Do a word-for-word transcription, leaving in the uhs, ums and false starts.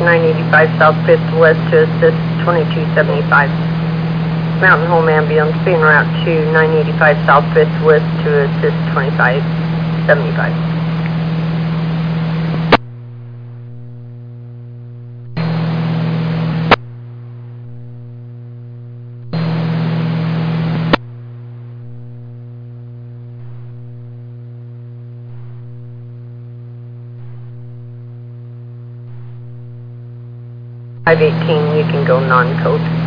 nine eighty-five South fifth West to assist twenty-two seventy-five. Mountain Home Ambulance being route to nine eighty-five South fifth West to assist twenty-five seventy-five. five eighteen, you can go non-code.